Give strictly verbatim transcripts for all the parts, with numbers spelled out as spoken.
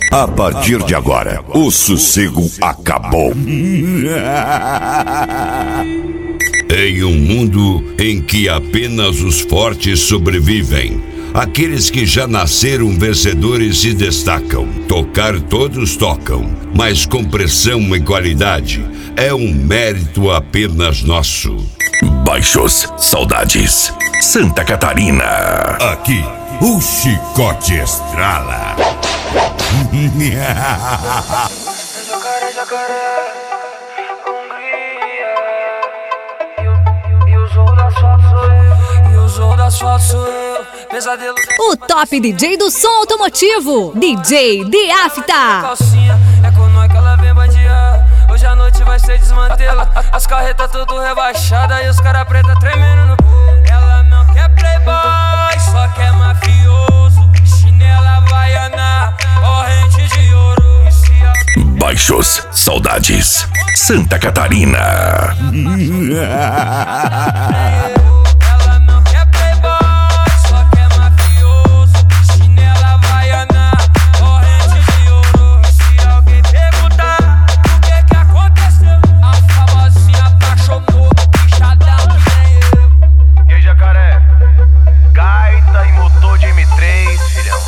A partir de agora, o sossego acabou. Em um mundo em que apenas os fortes sobrevivem, aqueles que já nasceram vencedores se destacam. Tocar todos tocam, mas com pressão e qualidade é um mérito apenas nosso. Baixos Saudades, Santa Catarina. Aqui, o chicote estrala. Jacaré, jacaré, Hungria. E o zoo das fotos sou eu. E o zoo das fotos sou eu. Pesadelo. O top D J do som automotivo, D J The Afta. Calcinha, é com nós que ela vem bandear. Hoje a noite vai ser desmantela. As carretas tudo rebaixadas e os cara preta tremendo no pulo. Ela não quer playboy, só quer mafioso. Chinela havaiana, corrente de ouro. Baixos Saudades, Santa Catarina. Ela não quer playboy, só quer mafioso. Chinela havaiana, corrente de ouro. Se alguém perguntar o que que aconteceu, a famosinha apaixonou, bichadão que nem eu. E aí, jacaré? Gaita e motor de M três, filhão.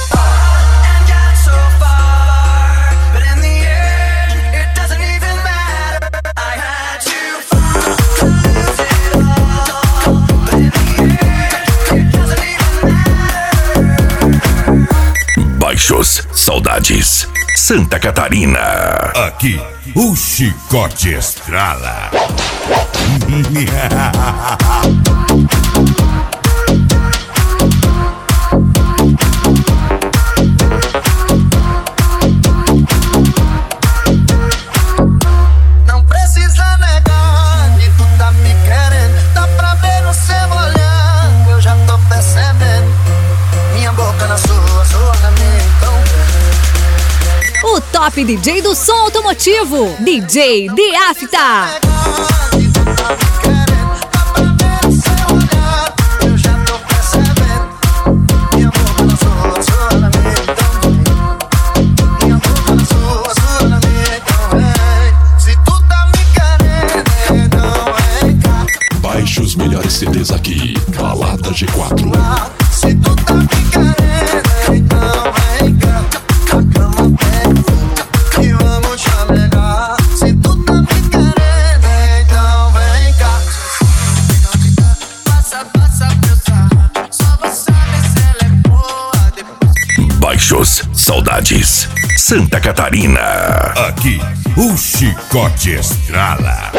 Baixos Saudades, Santa Catarina. Aqui, o chicote estrala. Não precisa negar que tu tá me querendo. Dá pra ver no seu olhar, eu já tô percebendo. Minha boca na sua, sua na minha, então. O top D J do som automotivo, D J The Afta. Baixe os melhores C Ds aqui, Balada G quatro. Se tu tá me querendo, então vem cá. A cama tem fogo e vamos chamegar. Se tu tá me querendo, então vem cá. Passa, passa pro sarra, só vou saber se ela é boa depois. Baixos Saudades, Santa Catarina. Aqui, o chicote estrala.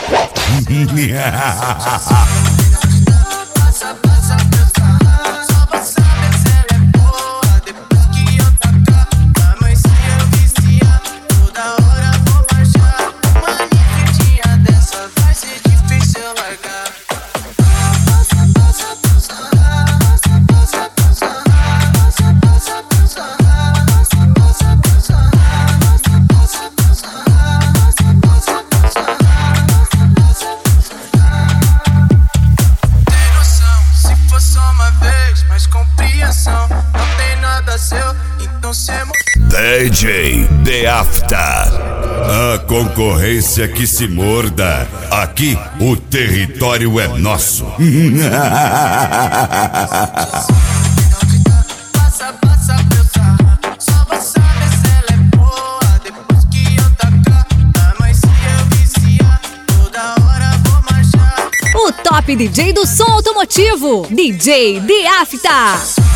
Passa, passa pro sarra, só vou saber se ela é boa depois que eu tacar. A mãe se eu viciar, toda hora vou marchar. Uma nifidinha dessa vai ser difícil largar. Passa, passa pro sarra, passa, passa pro sarra, passa, passa pro sarra, passa, passa pro sarra, passa, passa pro sarra, passa, passa pro sarra, passa, passa pro sarra. Tem noção, se for só uma vez, mas compreensão. Não tem nada seu, então se emoção. D J The Afta. A concorrência que se morda. Aqui, o território é nosso. Passa, passa pro sarra, só vou saber se ela é boa depois que eu tacar. A mãe se eu viciar, toda hora vou marchar. O top D J do som automotivo, D J The Afta.